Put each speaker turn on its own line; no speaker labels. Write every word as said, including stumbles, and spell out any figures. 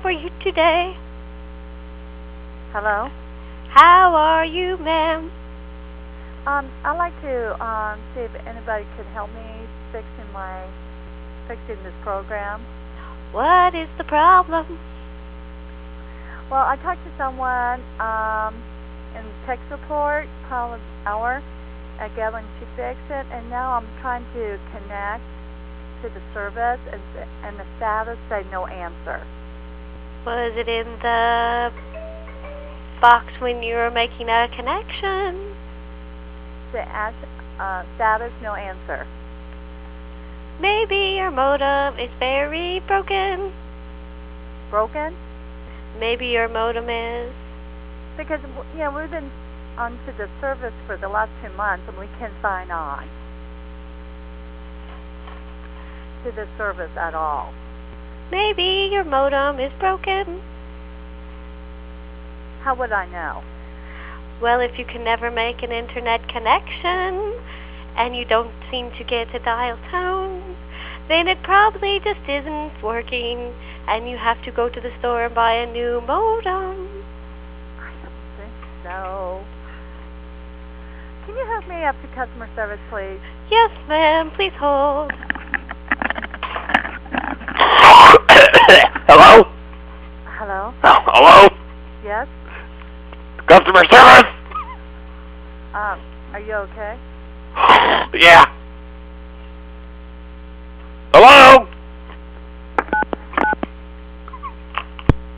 are you today?
Hello?
How are you, ma'am?
Um, I'd like to um, see if anybody could help me fixing my fixing this program.
What is the problem?
Well, I talked to someone um, in tech support probably an hour ago and she fixed it, and now I'm trying to connect to the service, and, and the status say no answer.
Was it in the box when you were making a connection?
The uh, status no answer.
Maybe your modem is very broken.
Broken?
Maybe your modem is.
Because, you know, we've been onto the service for the last two months and we can't sign on to the service at all.
Maybe your modem is broken.
How would I know?
Well, if you can never make an internet connection and you don't seem to get a dial tone, then it probably just isn't working and you have to go to the store and buy a new modem.
I don't think so. Can you hook me up to customer service, please?
Yes, ma'am. Please hold.
Hello?
Hello?
Oh, hello?
Yes?
Customer service?
Um, are you okay?
Yeah.